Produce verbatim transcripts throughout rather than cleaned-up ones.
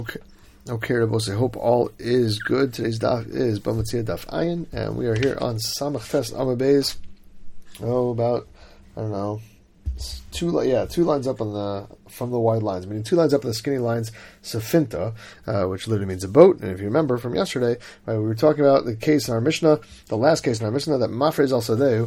Okay, okay, Rabos. I hope all is good. Today's daf is Bamatzia Daf Ayin, and we are here on Samach Tes Amud Beis. Oh, about I don't know, two yeah, two lines up on the from the wide lines, meaning two lines up on the skinny lines. Safinta, uh, which literally means a boat. And if you remember from yesterday, right, we were talking about the case in our Mishnah, the last case in our Mishnah, that Mafrez al Sadeu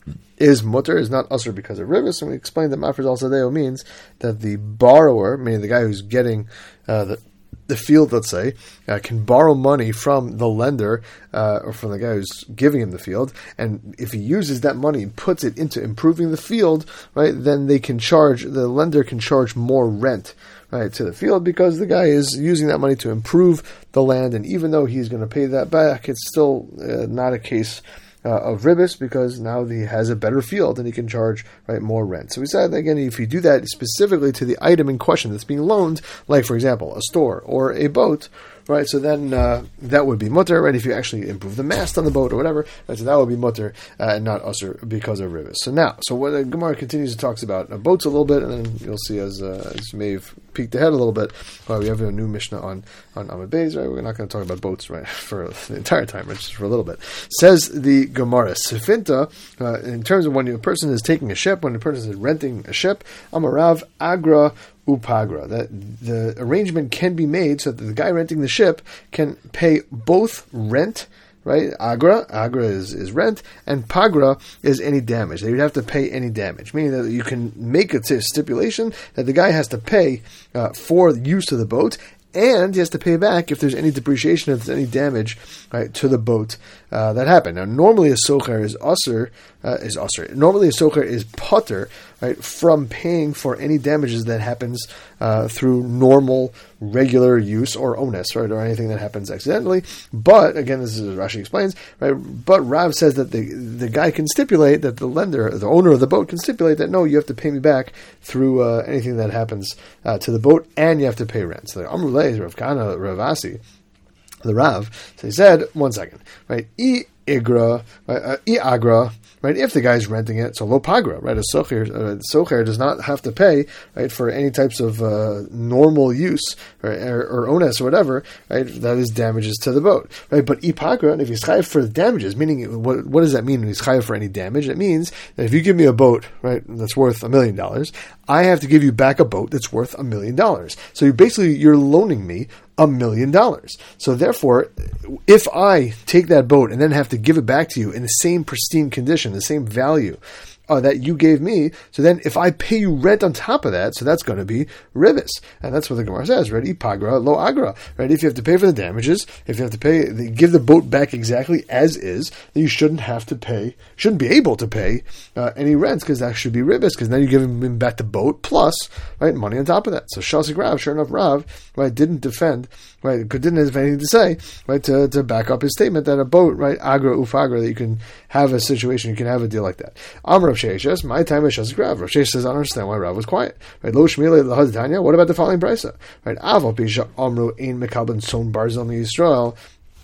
is mutter, is not usher because of rivers, and we explained that Mafrez al Sadeu means that the borrower, meaning the guy who's getting uh, the the field, let's say, uh, can borrow money from the lender uh, or from the guy who's giving him the field, and if he uses that money and puts it into improving the field, right, then they can charge, the lender can charge more rent, right, to the field because the guy is using that money to improve the land, and even though he's going to pay that back, it's still uh, not a case Uh, of ribis, because now he has a better field and he can charge, right, more rent. So we said, again, if you do that specifically to the item in question that's being loaned, like, for example, a store or a boat, right, so then uh, that would be mutter, right, if you actually improve the mast on the boat or whatever, right, so that would be mutter uh, and not usher because of ribis. So now, so what the Gemara continues to talks about uh, boats a little bit, and then you'll see as, uh, as you may have peeked ahead a little bit, uh, we have a new Mishnah on, on Amud Beis, right, we're not going to talk about boats, right, for the entire time, right, just for a little bit. Says the Gemara, Sefinta, uh, in terms of when a person is taking a ship, when a person is renting a ship, Amarav Agra Upagra, that the arrangement can be made so that the guy renting the ship can pay both rent, right? Agra, Agra is, is rent, and Pagra is any damage. They would have to pay any damage, meaning that you can make a stipulation that the guy has to pay uh, for the use of the boat, and he has to pay back if there's any depreciation, if there's any damage, right, to the boat uh, that happened. Now, normally a socher is usher, uh, is usher. Normally a socher is potter, right, from paying for any damages that happens uh, through normal, regular use or onus, right, or anything that happens accidentally. But again, this is Rashi explains, right. But Rav says that the the guy can stipulate that the lender, the owner of the boat, can stipulate that no, you have to pay me back through uh, anything that happens uh, to the boat, and you have to pay rent. So the Amrulay, Rav Kana, Rav Asi, the Rav, so he said, one second, right, I igra, right, uh, I agra, right, if the guy's renting it, so lo pagra, right, a socher, uh, socher does not have to pay, right, for any types of uh, normal use, or, or, or onus or whatever, right, that is damages to the boat, right, but I pagra, and if he's chayav for the damages, meaning, what, what does that mean when he's chayav for any damage? It means that if you give me a boat, right, that's worth a million dollars, I have to give you back a boat that's worth a million dollars. So you basically, you're loaning me a million dollars. So therefore, if I take that boat and then have to give it back to you in the same pristine condition, the same value uh, that you gave me, so then if I pay you rent on top of that, so that's going to be ribis. And that's what the Gemara says, right? Ipagra, lo agra, right? If you have to pay for the damages, if you have to pay, give the boat back exactly as is, then you shouldn't have to pay, shouldn't be able to pay uh, any rents, because that should be ribis, because then you give him back the boat plus, right, money on top of that. So Shasik Rav, sure enough, Rav, right, didn't defend, right, didn't have anything to say, right, to, to back up his statement that a boat, right, agra ufagra, that you can have a situation, you can have a deal like that. Amr of Sheishes, my time is Shasik Rav. Rav Sheish says, I don't understand why Rav was quiet. Right, Lo Shmile Lahaditanya, what about the following brisa? Right, Aval Pisha Amru Ein Mekaben Son Barzel Yisrael.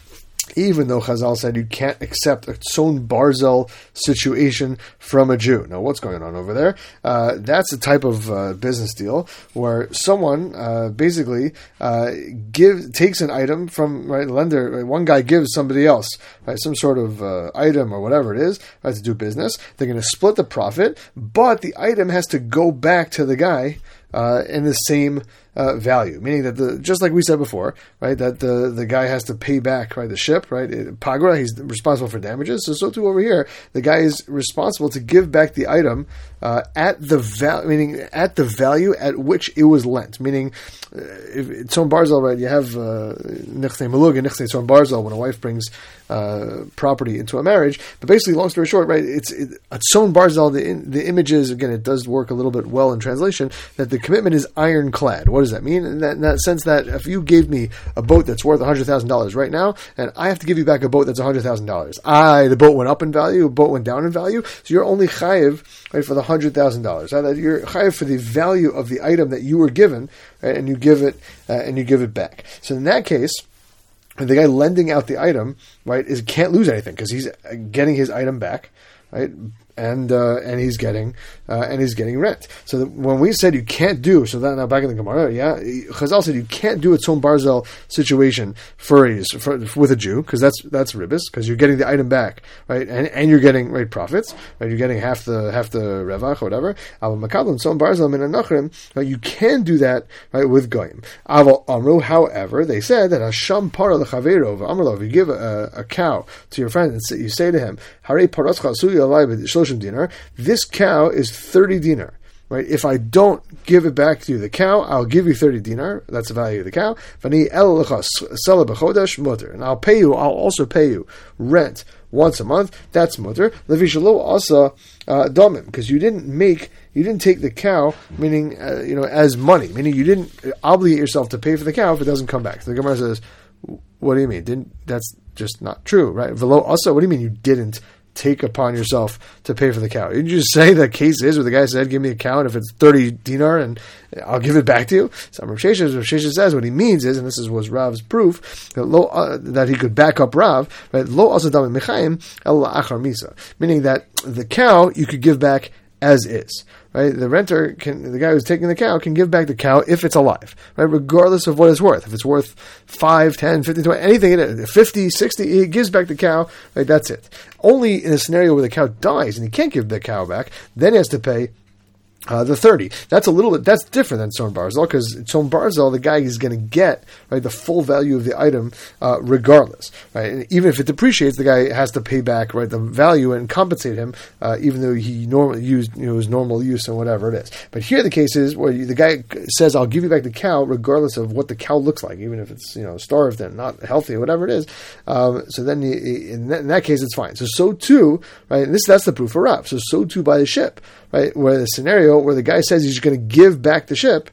Even though Chazal said you can't accept a Tzon Barzel situation from a Jew. Now, what's going on over there? Uh, that's a type of uh, business deal where someone uh, basically uh, give, takes an item from, right, lender, right, one guy gives somebody else, right, some sort of uh, item or whatever it is, right, to do business. They're going to split the profit, but the item has to go back to the guy uh, in the same Uh, value, meaning that the just like we said before, right, that the the guy has to pay back, right, the ship, right, it, pagra, he's responsible for damages. So so too over here, the guy is responsible to give back the item uh, at the value, meaning at the value at which it was lent. Meaning, uh, if it's on Barzel, right, you have nichtei malug and nichtei tzon Barzel when a wife brings uh, property into a marriage. But basically, long story short, right, it's it, a tzon Barzel. The the image is, again, it does work a little bit well in translation, that the commitment is ironclad. What What does that mean? In that, in that sense that if you gave me a boat that's worth one hundred thousand dollars right now, and I have to give you back a boat that's one hundred thousand dollars, I, the boat went up in value, the boat went down in value, so you're only chayiv, right, for the one hundred thousand dollars. You're chayiv for the value of the item that you were given, right, and you give it, uh, and you give it back. So in that case, the guy lending out the item, right, is can't lose anything because he's getting his item back, right, and uh, and he's getting uh, and he's getting rent. So that when we said you can't do, so that now back in the Gemara, yeah, Chazal said you can't do a tzom barzel situation for, a, for with a Jew because that's that's ribis because you're getting the item back, right, and and you're getting right profits, right, you're getting half the half the revach or whatever. Aval makabel tzom barzel min anachrim, right, you can do that, right, with goyim. Aval amru, however, they said that hasham para lechaverov amrlo, if you give a, a cow to your friend and you say to him, Hare parascha asui alai b'shloshim dinar, this cow is thirty dinar. Right? If I don't give it back to you, the cow, I'll give you thirty dinar. That's the value of the cow. V'ani el lecha sela b'chodesh mutter, and I'll pay you. I'll also pay you rent once a month. That's mutter. Levi shelo asa domim, because you didn't make, you didn't take the cow, meaning uh, you know, as money, meaning you didn't obligate yourself to pay for the cow if it doesn't come back. So the Gemara says, what do you mean? Didn't that's just not true, right? Velo asa, what do you mean you didn't take upon yourself to pay for the cow? You just say the case is where the guy said, give me a cow, and if it's thirty dinar, and I'll give it back to you. So Rav Sheshes, Rav Sheshes says what he means is, and this is was Rav's proof, that, lo, uh, that he could back up Rav, right? Lo asadam mechayim el achar misa, meaning that the cow you could give back as is. Right, the renter can, the guy who's taking the cow can give back the cow if it's alive, right, regardless of what it's worth. If it's worth five, ten, fifty, twenty, anything, in it, fifty, sixty, he gives back the cow, right, that's it. Only in a scenario where the cow dies and he can't give the cow back, then he has to pay Uh, the thirty. That's a little bit, that's different than Tzom Barzel, because Tzom Barzel, the guy is going to get, right, the full value of the item, uh, regardless, right? And even if it depreciates, the guy has to pay back, right, the value and compensate him, uh, even though he normally used, you know, his normal use and whatever it is. But here the case is where you, the guy says, I'll give you back the cow regardless of what the cow looks like, even if it's, you know, starved and not healthy or whatever it is. Um, so then he, in, that, in that case, it's fine. So, so too, right, and this, that's the proof for Rav. So, so too by the ship, right, where the scenario where the guy says he's going to give back the ship,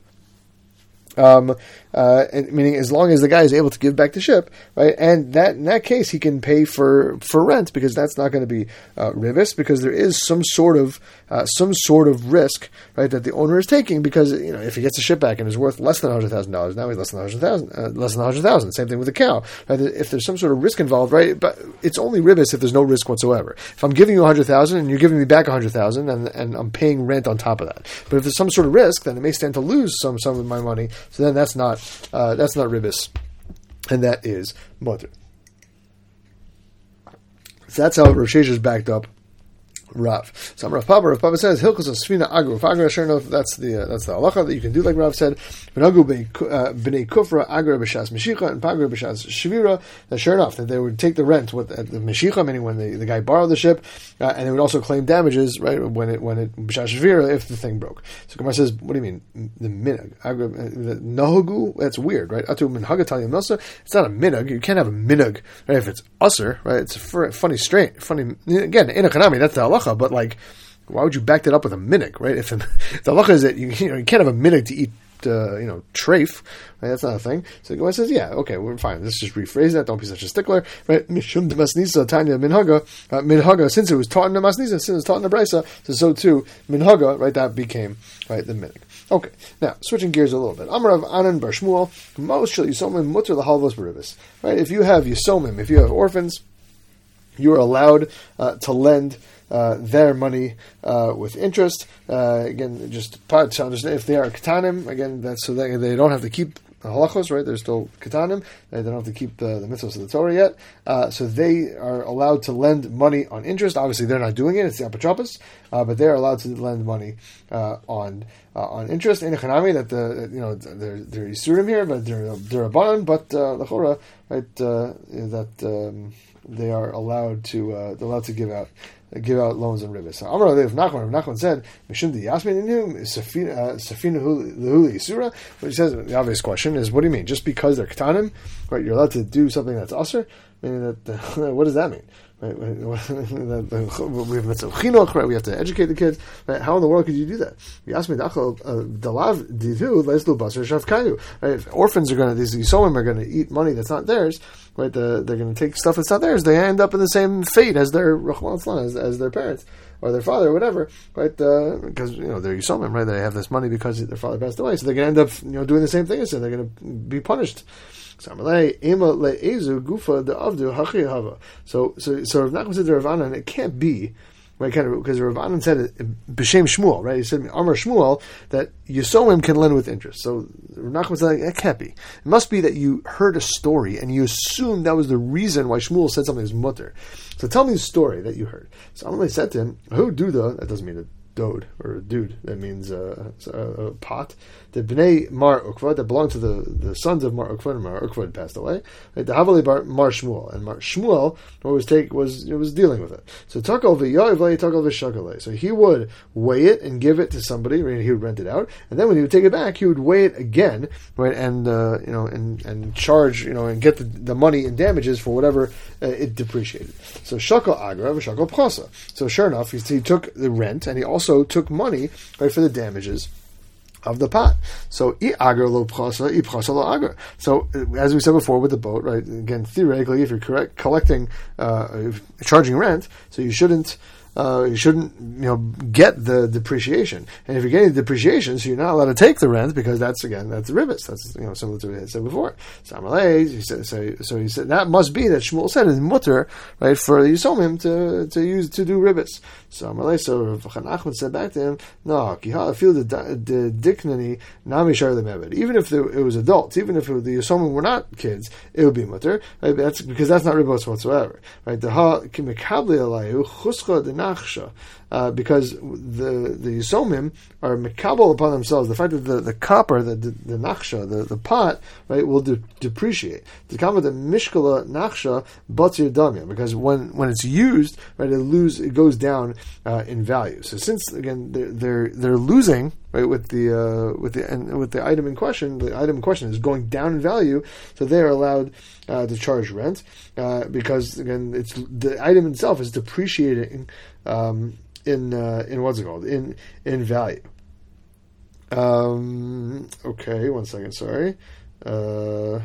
um, uh, and, meaning as long as the guy is able to give back the ship, right, and that in that case he can pay for, for rent because that's not going to be uh, rivus, because there is some sort of uh, some sort of risk, right, that the owner is taking, because you know if he gets the ship back and is worth less than a hundred thousand dollars, now he's less than a hundred thousand, uh, less than a hundred thousand. Same thing with the cow, right? If there's some sort of risk involved, right, but it's only rivus if there's no risk whatsoever. If I'm giving you a hundred thousand and you're giving me back a hundred thousand, and and I'm paying rent on top of that, but if there's some sort of risk, then it may stand to lose some some of my money. So then that's not uh, that's not ribis, and that is mutter. So that's how Rav Sheshes backed up Rav. So Rav Papa, Rav Papa says Hilchos of Sfina Agra. Rav Agra, sure enough, that's the uh, that's the halacha that you can do like Rav said. V'nagu b'nei kufra Agra b'shas Meshicha and Pagra b'shas Shvira. That sure enough that they would take the rent with at the Meshicha, meaning when the, the guy borrowed the ship, uh, and they would also claim damages, right, when it when it b'shas Shvira if the thing broke. So Gemara says, what do you mean the minhag Agra the nahagu? That's weird, right? Atu minhag talim nasa. It's not a minhag. You can't have a minhag, right? If it's usher, right? It's a funny, strange, funny. Again, in a kanami, that's the halacha. But like, why would you back that up with a minhag, right? If the, the halacha is that you, you know you can't have a minhag to eat, uh, you know, treif, right? That's not a thing. So the Gemara says, yeah, okay, we're fine. Let's just rephrase that. Don't be such a stickler, right? Mishum demasnisa tanya minhaga uh, minhaga. Since it was taught in the masnisa, since it was taught in the brisa, so so too minhaga, right? That became right the minhag. Okay, now switching gears a little bit. Amar of Anan bar Shmuel, most shel yisomim mutter lahalvos beribis. Right? If you have yisomim, if you have orphans, you are allowed uh, to lend Uh, their money uh, with interest. Uh, again, just to understand, if they are katanim, again, that's so that they don't have to keep the halachos, right? They're still katanim. They don't have to keep the, the mitzvahs of the Torah yet. Uh, so they are allowed to lend money on interest. Obviously, they're not doing it; it's the apotropos, uh, but they're allowed to lend money uh, on uh, on interest. In Chanami, that the you know they're they're yisurim here, but they're they're a banan, but the chora, right? Uh, that um, they are allowed to uh, they're allowed to give out. Give out loans and ribis. So Amar Rav Nachman, Rav Nachman said, "Mishum di Yasmin inhum Safina Lehuli Yisura." What he says, the obvious question is, what do you mean? Just because they're ketanim, right? You're allowed to do something that's usher? Meaning that, uh, what does that mean? Right? We have mitzvah chinuch, right? We have to educate the kids. Right? How in the world could you do that? Yasmin Dachal Dalav Didu Leislu Basar Shavkayu. Right? If orphans are going to, these yisomim are going to eat money that's not theirs. Right, the, they're going to take stuff that's not theirs. They end up in the same fate as their as, as their parents or their father, or whatever. Right, because uh, you know they're yisomim, right? They have this money because their father passed away, so they're going to end up, you know, doing the same thing as them. They're going to be punished. So, so, so Rav Nachman said to Rav Anan, it can't be right? Kind of because Rav Anan said it b'shem Shmuel, right? He said Amar Shmuel that Yisomim can lend with interest. So Rav Nachman said that can't be. It must be that you heard a story and you assumed that was the reason why Shmuel said something was mutter. So tell me the story that you heard. So Amalei said to him, "Who do the?" That doesn't mean a dode or a dude. That means uh, a, a pot. The Bnei Mar Ukva that belonged to the, the sons of Mar Ukva, and Mar Ukva had passed away. Right? The Havali Bar Mar Shmuel, and Mar Shmuel was take was was dealing with it. So Takal v'Yoivlei Takal v'Shakalei. So he would weigh it and give it to somebody. Right? He would rent it out, and then when he would take it back, he would weigh it again, right? And uh, you know, and and charge, you know, and get the, the money in damages for whatever uh, it depreciated. So Shakal Agra v'Shakal Prasa. So sure enough, he, he took the rent, and he also took money, right, for the damages of the pot. So I agar lo prasa, I prasa lo agar. So as we said before with the boat, right? Again, theoretically, if you're correct, collecting, uh, charging rent, so you shouldn't. Uh, you shouldn't, you know, get the depreciation. And if you're getting the depreciation, so you're not allowed to take the rent because that's, again, that's the ribbis. That's, you know, similar to what I said before. So Amalei, he said, so, so he said that must be that Shmuel said in mutter, right, for the Yisomim to to use to do ribbis. So Amalei, so Rav Nachman said back to him, no, kiha feel the the diknani nami shar lemeved. Even if it was adults, even if it, the Yisomim were not kids, it would be mutter. Right? That's because that's not ribbos whatsoever. Right? The ha kimekabli alayu chuscha the Uh, because the the Yisomim are mekabel upon themselves the fact that the, the copper, the the, the nachsha, the, the pot, right, will de- depreciate. The kama the mishkala nachsha batzir damya, because when, when it's used, right, it lose it goes down uh, in value. So since again they're they're, they're losing, right, with the uh, with the and with the item in question, the item in question is going down in value, so they are allowed uh, to charge rent uh, because again it's the item itself is depreciating. Um, in uh, in what's it called in in value. Um, okay, one second. Sorry. Uh,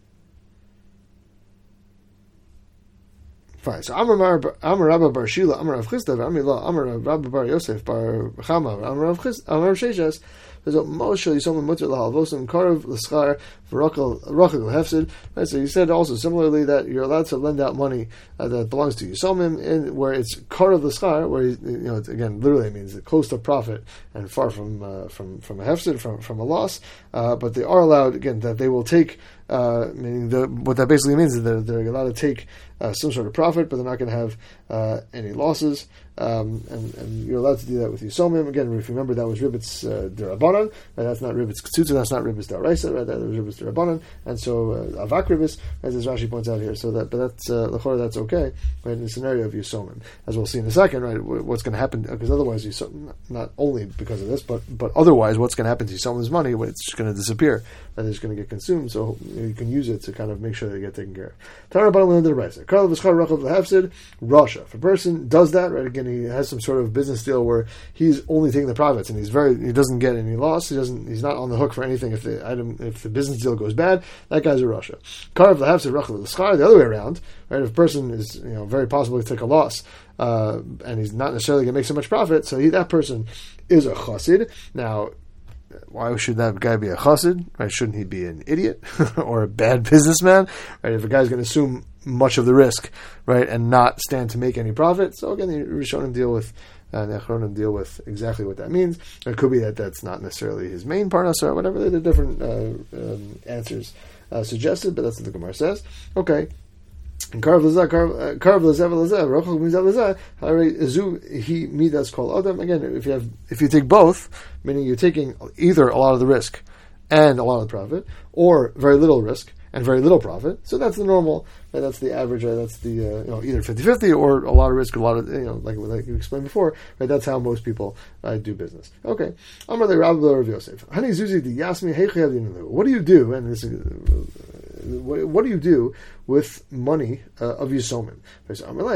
fine. So Amar Amar Rabba Bar Shila Amar Rav Chisda Amar La Amar Rabba Bar Yosef Bar Chama Amar Rav Chisda Amar Sheshes. So Moshe Yisomim Mutter Lahalvosim Karev L'Schar V'Rachel Rachel Hefsid. Right. So you said also similarly that you're allowed to lend out money uh, that belongs to Yisomim, in where it's Karev L'Schar, where you know it's, again literally means close to profit and far from uh, from from a Hefsid, from from a loss. Uh, but they are allowed again that they will take. Uh, meaning the, what that basically means is that they're allowed to take uh, some sort of profit, but they're not going to have uh, any losses. Um, and, and you're allowed to do that with Yisomim. Again, if you remember, that was Ribbit's uh, Derabanan, right? That's not Ribbit's Ktsutza, that's not Ribbit's Daraisa, right? That was Ribbit's Derabanan. And so, uh, Avak Ribbis, as Rashi points out here, so that, but that's, uh, L'chora, that's okay, right? In the scenario of Yisomim. As we'll see in a second, right? What's going to happen, because otherwise, Yisomim, not only because of this, but, but otherwise, what's going to happen to Yisomim's money, when it's going to disappear, and it's going to get consumed, so you can use it to kind of make sure they get taken care of. Rasha. If a person does that, right, again, he has some sort of business deal where he's only taking the profits and he's very, he doesn't get any loss, he doesn't, he's not on the hook for anything if the item, if the business deal goes bad, that guy's a Rasha. Karav Lahavsid Rachel L'Schar, the other way around, right, if a person is, you know, very possible to take a loss, uh, and he's not necessarily going to make so much profit, so he, that person is a Chassid. Now, why should that guy be a chassid? Right? Shouldn't he be an idiot or a bad businessman? Right? If a guy's going to assume much of the risk, right, and not stand to make any profit, so again, the Rishonim deal with, uh, the Achronim deal with exactly what that means. It could be that that's not necessarily his main parnas or whatever. The different uh, um, answers uh, suggested, but that's what the Gemara says. Okay. And Karav Lazah, Karav Lazah, Lazah, Rochel Mizah Lazah, Hare Zu, he Midas Kol Adam. Again, if you have, if you take both, meaning you're taking either a lot of the risk and a lot of the profit, or very little risk and very little profit, so that's the normal, right? That's the average, right? That's the, uh, you know, either fifty-fifty or a lot of risk, a lot of, you know, like, like you explained before, right? That's how most people uh, do business. Okay. Amar le Rabbi Rav Yosef. Hani Zuzi di Yasmi Heichayav Yinu. What do you do? And this, uh, what, what do you do with money uh, of Yisomim? He said, what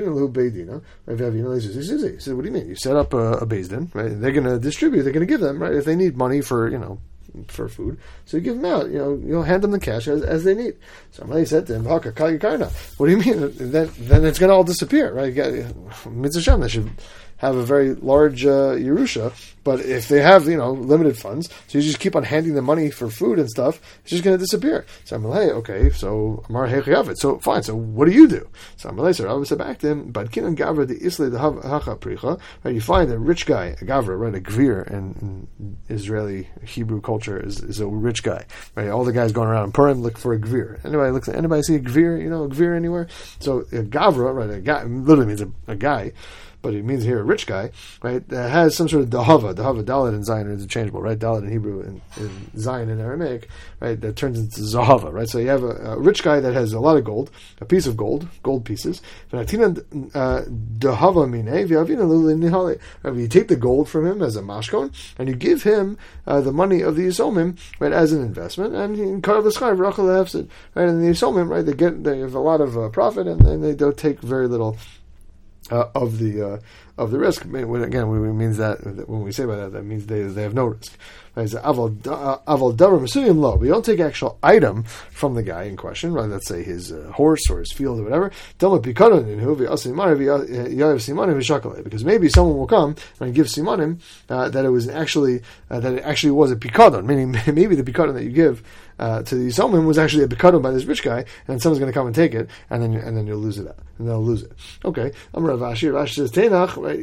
do you mean? You set up a, a Beis Din, right? They're going to distribute, they're going to give them, right? If they need money for, you know, for food, so you give them out, you know, you know, hand them the cash as, as they need. So Amalei said to him, what do you mean? Then, then it's going to all disappear, right? Mitzvah Shem, they should have a very large uh, Yerusha, but if they have, you know, limited funds, so you just keep on handing them money for food and stuff, it's just going to disappear. So I'm like, hey, okay, so Amar Hechayavet. So fine, so what do you do? So I'm like, so I said back to him, but Kinan Gavra the Isle the Hacha Pricha, right? You find a rich guy, a Gavra, right, a Gvir, and Israeli Hebrew culture is, is a rich guy, right? All the guys going around in Purim look for a Gvir. Anybody looks at anybody see a Gvir, you know, a Gvir anywhere? So a Gavra, right, a guy literally means a, a guy, but it means here a rich guy, right, that has some sort of dahava. Dahava, Dalet and Zion are interchangeable, right? Dalet in Hebrew and, and Zion in Aramaic, right? That turns into Zahava, right? So you have a, a rich guy that has a lot of gold, a piece of gold, gold pieces. Right? You take the gold from him as a mashkon, and you give him uh, the money of the Yisomim, right, as an investment, and he cut off the sky, right? And the Yisomim, right, they get, they have a lot of uh, profit, and, and they don't take very little Uh, of the uh, of the risk. Again, it means that when we say by that, that means they they have no risk. Right? So, aval davar mesuyim lo. We don't take actual item from the guy in question, right? Let's say his uh, horse or his field or whatever. Because maybe someone will come and give simanim uh, that it was actually uh, that it actually was a pikadon, meaning maybe the pikadon that you give Uh, to the Yisomim was actually a bekadon by this rich guy, and someone's going to come and take it, and then you, and then you'll lose it, and they'll lose it. Okay, I'm Rav Ashi. Rav Ashi says Tenach, right?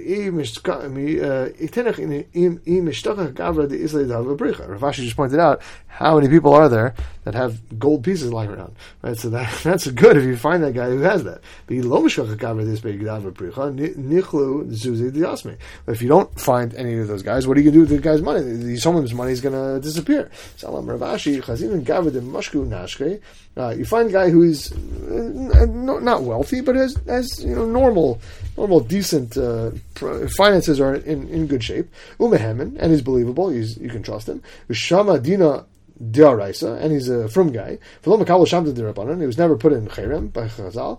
Rav Ashi just pointed out how many people are there that have gold pieces lying around, right? So that that's good if you find that guy who has that. But if you don't find any of those guys, what are you going to do with the guy's money? The Yisomim's money is going to disappear. So I'm Rav Ashi. Uh, you find a guy who is uh, not wealthy, but has, has you know normal, normal, decent uh, finances are in, in good shape. Umehemen, and he's believable. He's, you can trust him. Ushama Dina Deoraisa, and he's a frum guy. He was never put in cherem by Chazal.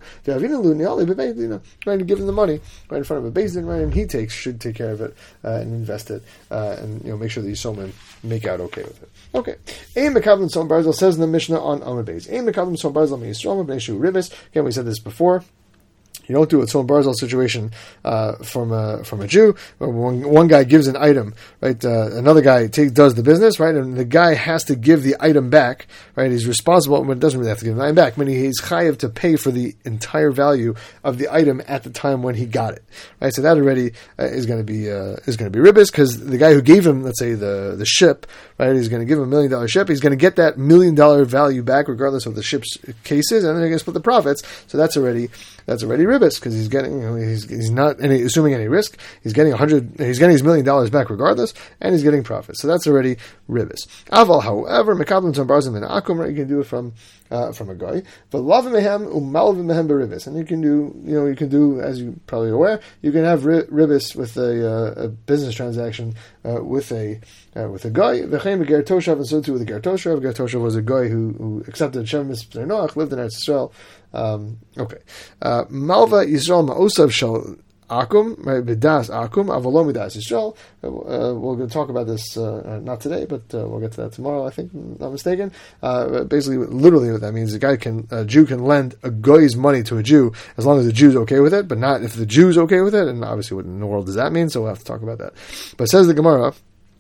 Right, to give him the money right in front of a basin, right, and he takes should take care of it uh, and invest it, uh, and you know make sure that these somen make out okay with it. Okay. Ein mekablim son barzal says in the Mishnah on Amud Beis. Ein mekablim son barzal miyisrael b'nei shu ribis. Again, we said this before. You don't do a Tzon Barzal situation uh, from a from a Jew. One, one guy gives an item, right? Uh, another guy take, does the business, right? And the guy has to give the item back, right? He's responsible, but doesn't really have to give the item back. Meaning he's chayav to pay for the entire value of the item at the time when he got it, right? So that already uh, is going to be uh, is going to be ribbis because the guy who gave him, let's say the the ship, right? He's going to give him a million dollar ship. He's going to get that million dollar value back regardless of the ship's cases, and then they're going to split the profits. So that's already that's already ribbis because he's getting, you know, he's he's not any, assuming any risk. He's getting a hundred. He's getting his million dollars back regardless, and he's getting profit. So that's already ribbis. Aval, however, mekablim tzon barzal min akum, right? You can do it from uh, from a guy. But lavim mehem umalvim mehem beribis, and you can do, you know, you can do, as you probably are aware, you can have ribbis with a, uh, a business transaction uh, with a uh, with a guy. V'chein beger toshav, and so too with a ger toshav. Ger toshav was a guy who, who accepted Shem Mitzvah Noach, lived in Eretz Yisrael. Um, okay, uh, Malva Yisrael Ma'osav Shal Akum, right? B'das Akum Avalom B'das Yisrael. Uh, we're going to talk about this uh, not today, but uh, we'll get to that tomorrow. I think, I'm not mistaken. Uh, basically, literally, what that means: a guy can, a Jew can lend a guy's money to a Jew as long as the Jew's okay with it, but not if the Jew's okay with it. And obviously, what in the world does that mean? So we'll have to talk about that. But it says the Gemara.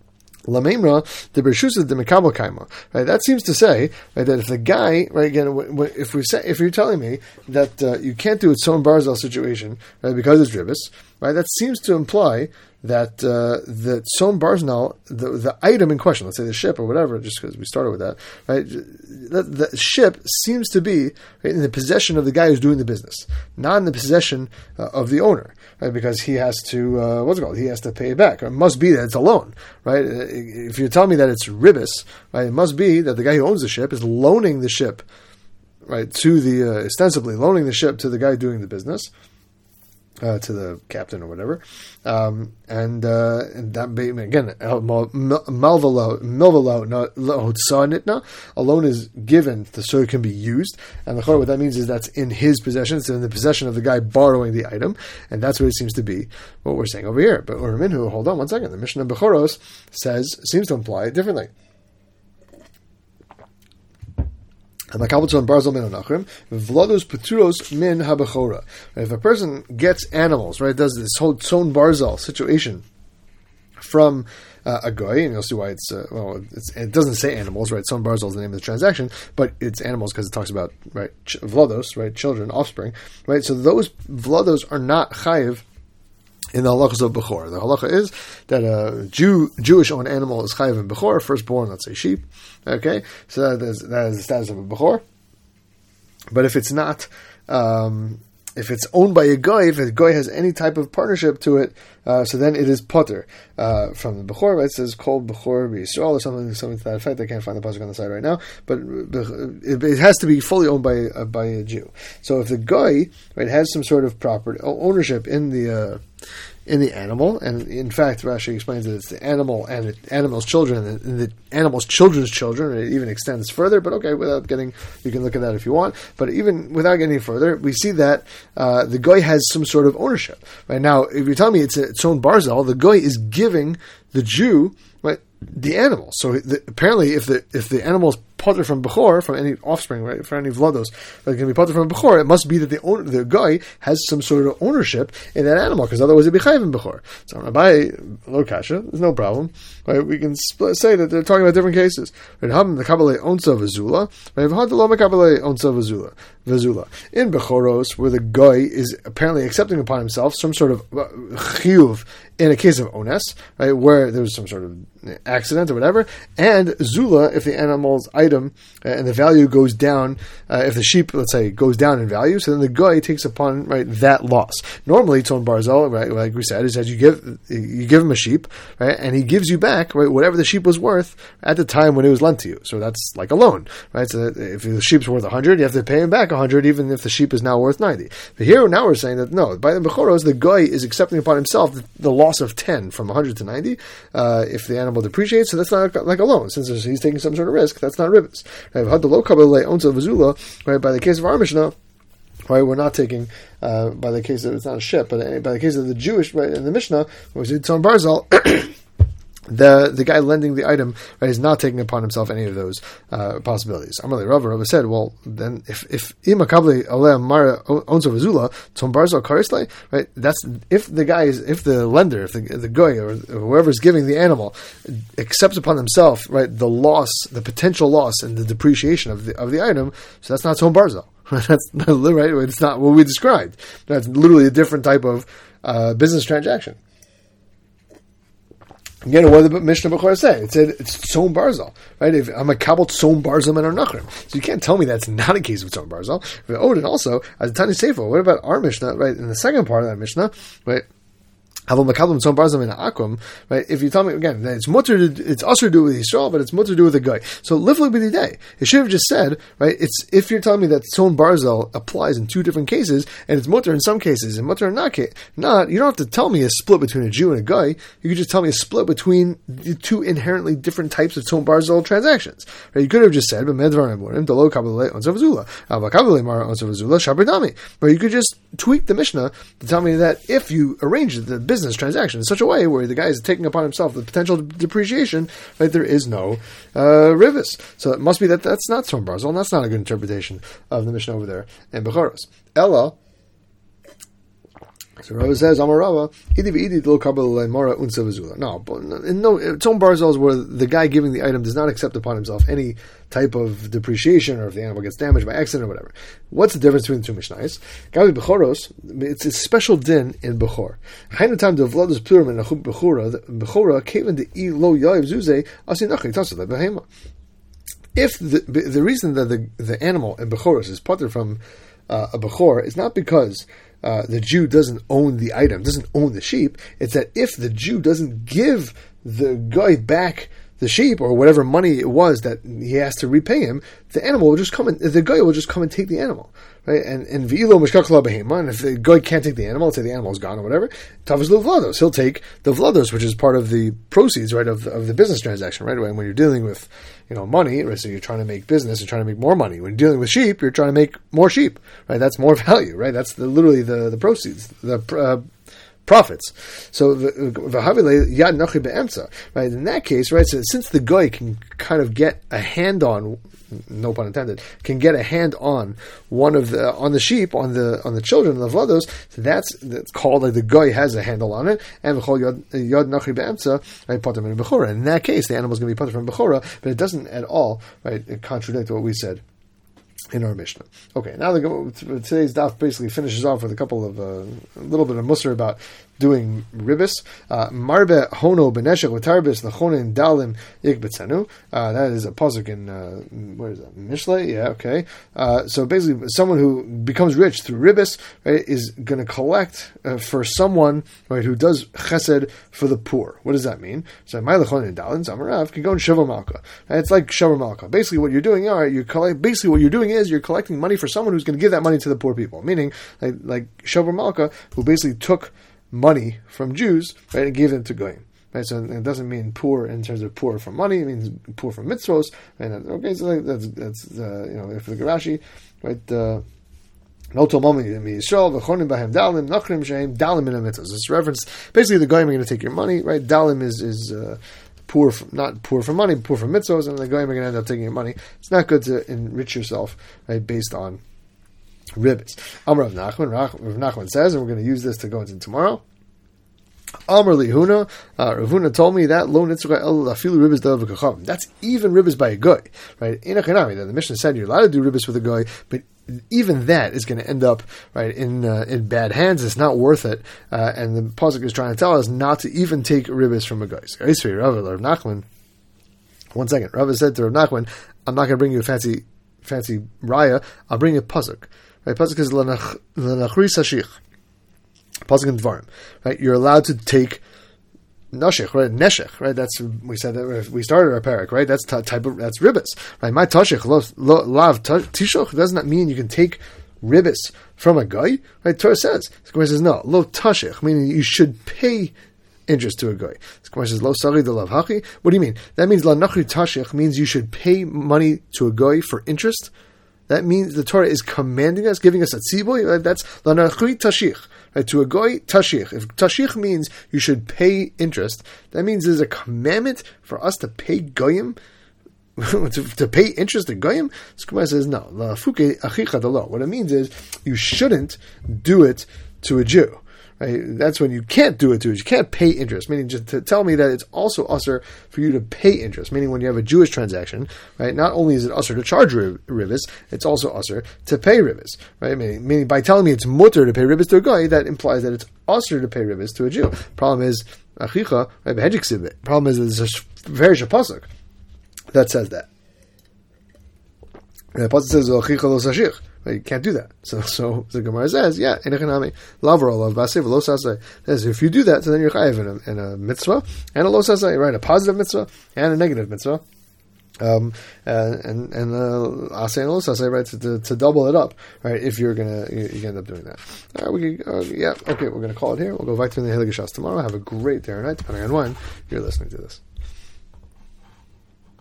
Lamemra the bershusa the mekabel kaima. Right, that seems to say, right, that if the guy, right, again, if we say, if you're telling me that uh, you can't do a Tzon Barzal situation, right, because it's ribbis, right, that seems to imply that uh, the Tzon Barzal, the the item in question, let's say the ship or whatever, just because we started with that, right, the, the ship seems to be right, in the possession of the guy who's doing the business, not in the possession uh, of the owner. Right, because he has to, uh, what's it called? He has to pay it back. Or it must be that it's a loan, right? If you're telling me that it's ribbis, right, it must be that the guy who owns the ship is loaning the ship, right, to the, uh, ostensibly loaning the ship to the guy doing the business, uh, to the captain or whatever. Um, and, uh, and that, again, malvalo, milvalo, nitna, a loan is given to, so it can be used. And the what that means is that's in his possession. It's in the possession of the guy borrowing the item. And that's what it seems to be, what we're saying over here. But Uraminhu, hold on one second. The Mishnah Bechoros says, seems to imply it differently. If a person gets animals, right, does this whole tzon barzal situation from uh, a goy, and you'll see why it's, uh, well, it's, it doesn't say animals, right? Tzon barzal is the name of the transaction, but it's animals because it talks about, right, ch- vlados, right, children, offspring, right? So those vlados are not chayiv in the halachas of Bechor. The halacha is that a Jew, Jewish-owned animal is chayiv in Bechor, firstborn, let's say sheep. Okay, so that is, that is the status of a Bechor. But if it's not, um, if it's owned by a goy, if a goy has any type of partnership to it, uh, so then it is potter uh, from the Bechor. Right? It says called Bechor b'Yisrael or something, something to that effect. I can't find the pasuk on the side right now, but it, it has to be fully owned by uh, by a Jew. So if the goy, right, has some sort of property ownership in the uh, in the animal, and in fact, Rashi explains that it's the animal and the animal's children, and the, and the animal's children's children. It even extends further, but okay, without getting, you can look at that if you want. But even without getting further, we see that uh, the goy has some sort of ownership. Right now, if you tell me it's its own barzal, the goy is giving the Jew, right, the animal. So the, apparently, if the if the animal's potter from Bechor, from any offspring, right, for any vlados that can be potter from Bechor, it must be that the owner, the guy has some sort of ownership in that animal, because otherwise it'd be chayiv in Bechor. So Rabbi lo kasha, there's no problem. Right, we can split, say that they're talking about different cases. Right, the kabbalah onsa v'zula, right, the kabbalah onsa v'zula, v'zula. In Bechoros, where the guy is apparently accepting upon himself some sort of chiyuv in a case of ones, right, where there's some sort of accident or whatever, and zula if the animal's item uh, and the value goes down, uh, if the sheep, let's say, goes down in value, so then the guy takes upon, right, that loss. Normally, tzon barzal, right, like we said, is that you give you give him a sheep, right, and he gives you back, right, whatever the sheep was worth at the time when it was lent to you. So that's like a loan, right? So that if the sheep's worth one hundred, you have to pay him back one hundred, even if the sheep is now worth ninety. But here, now we're saying that no, by the Bechoros, the guy is accepting upon himself the, the loss of ten from one hundred to ninety, uh, if the animal depreciates, so that's not like a loan. Since he's taking some sort of risk, that's not ribbis. Right, by the case of our Mishnah, right, we're not taking, uh, by the case of, it's not a ship, but by the case of the Jewish, right, in the Mishnah, where we see Tzon Barzal, The the guy lending the item, right, is not taking upon himself any of those uh, possibilities. Amalei Rav Rav said, well, then if if imakabli aleh mara onzo v'zula tzon barzal karislei, right, that's if the guy is if the lender, if the the guy or whoever is giving the animal accepts upon himself, right, the loss, the potential loss and the depreciation of the of the item, so that's not tzon barzal. That's not, right. It's not what we described. That's literally a different type of uh, business transaction. Again, what did the Mishnah Bechor say? It said it's tzon barzal, right? If I'm a kabel tzon barzal and nachrim, so you can't tell me that's not a case of tzon barzal. Oh, and also as a tani seifo, what about our Mishnah? Right, in the second part of that Mishnah, right? Right? If you tell me again that it's mutter, it's usher to do with Yisrael, but it's mutter to do with a guy. So lively b'didei, it should have just said, right? It's if you're telling me that tzon barzal applies in two different cases, and it's mutter in some cases, and mutter in not not. You don't have to tell me a split between a Jew and a guy. You could just tell me a split between the two inherently different types of tzon barzal transactions. Right? You could have just said, but medvar emurim delo kabbalei onzav zula, ava kabbalei mara onzav zula shabridami. Or you could just tweak the Mishnah to tell me that if you arrange the business transaction in such a way where the guy is taking upon himself the potential depreciation, right, there is no uh, rivas. So it must be that that's not tzon barzal, and that's not a good interpretation of the Mishnah over there in Bechoros. Ella, so Rava says, Amar Rava, idi v'idi lo kabel mara unsa v'zula. No, no, tzon barzal is where the guy giving the item does not accept upon himself any type of depreciation, or if the animal gets damaged by accident or whatever. What's the difference between the two Mishnayos? Gabi Bechoros, it's a special din in Bechor. Hainu time the vladus plurim and achub Bechora, Bechora kaven the e lo yayiv zuze asinachik tasad behema. If the the reason that the the animal in Bechoros is potter from uh, a Bechor is not because Uh, the Jew doesn't own the item, doesn't own the sheep. It's that if the Jew doesn't give the guy back the sheep or whatever money it was that he has to repay him, the animal will just come and the guy will just come and take the animal, right? And and v'ilo mishkakla behema, and if the guy can't take the animal, let's say the animal is gone or whatever, tavas lo vlados, he'll take the vlados, which is part of the proceeds, right, of the, of the business transaction, right? When you're dealing with, you know, money, right? So you're trying to make business, you're trying to make more money. When you're dealing with sheep, you're trying to make more sheep, right? That's more value, right? That's the, literally the the proceeds, the uh, profits. So yad nachi be'emtza, right? In that case, right? So since the guy can kind of get a hand on, no pun intended, can get a hand on one of the on the sheep, on the on the children of the vlados, so that's that's called like the guy has a handle on it. And yad nachi be'emtza, right? Pater min bechora. In that case, the animal is going to be pater from bechora, but it doesn't at all, right, contradict what we said in our Mishnah. Okay, now the, today's daf basically finishes off with a couple of, uh, a little bit of musar about doing ribis. Marbe hono beneshek v'tarbis l'chonin dalim yik betzenu. That is a pasuk in, uh, what is that, Mishlei? Yeah, okay. Uh, so basically, someone who becomes rich through ribis, right, is going to collect uh, for someone, right, who does chesed for the poor. What does that mean? So, my l'chonin dalim, Samarav, can go in Shavar Malka. It's like Shavar Malka. Basically, what you're doing, all right, you're collect, basically what you're doing is you're collecting money for someone who's going to give that money to the poor people. Meaning, like, like Shavar Malka, who basically took money from Jews, right, and gave them to Goyim. Right, so it doesn't mean poor in terms of poor from money; it means poor from mitzvos. And okay, so that's that's uh, you know, for the Garashi, right? No tomami Yisrael v'chonim b'hem dalim nachrim sheim dalim in mitzvos. This reference basically the Goyim are going to take your money, right? Dalim is is uh, poor, from, not poor from money, poor from mitzvos, and the Goyim are going to end up taking your money. It's not good to enrich yourself, right, based on ribbis. Amar Rav Nachman, Rav Nachman says, and we're going to use this to go into tomorrow. Amar Lihuna, uh, Rav Huna told me that lo nitzra el afilu ribbis dalav v'kachavim. That's even ribbis by a guy, right? In a chinami, the Mishnah said you're allowed to do ribbis with a guy, but even that is going to end up, right, in uh, in bad hands. It's not worth it, uh, and the pasuk is trying to tell us not to even take ribbis from a guy. So, Rav Nachman. One second, Rav said to Rav Nachman, "I'm not going to bring you a fancy fancy raya. I'll bring you a pasuk." Right, pasuk is l'nachri sashich. Pasuk in Dvarim. Right, you're allowed to take nashich, right? Neshech, right? That's we said that we started our parak, right? That's t- type of that's ribbis, right? My tashich lav tishoch does not mean you can take ribbis from a guy, right? Torah says, the Gemara says no, lo tashich, meaning you should pay interest to a guy. The Gemara says lo sari de lav hachi. What do you mean? That means la nachri tashich means you should pay money to a guy for interest. That means the Torah is commanding us, giving us a tziboy. That's lanachri tashich, right? To a goy tashich. If tashich means you should pay interest, that means there's a commandment for us to pay goyim, to, to pay interest to goyim. Gemara says no. Lafuke achicha delo. What it means is you shouldn't do it to a Jew. Right? That's when you can't do it to it. You can't pay interest, meaning just to tell me that it's also usher for you to pay interest, meaning when you have a Jewish transaction, right? Not only is it usher to charge ribis, it's also usher to pay ribis, right? Meaning, meaning by telling me it's mutter to pay ribis to a guy, that implies that it's usher to pay ribis to a Jew. Problem is, achicha, right? Behedjik Problem is, there's a very pasuk that says that. And the pasuk says, achicha lo sashich. Right, you can't do that. So, so the Gemara says, yeah, in a chanami, lavar olav basiv lo sasei. Says if you do that, so then you're chayiv in a, in a mitzvah and a lo sasei, right? A positive mitzvah and a negative mitzvah, um, and and uh, asay and lo sasei, right? To, to, to double it up, right? If you're gonna you, you end up doing that, all right? We can, uh, yeah, okay. We're gonna call it here. We'll go back to the Hilgashas tomorrow. Have a great day or night, depending on when you're listening to this.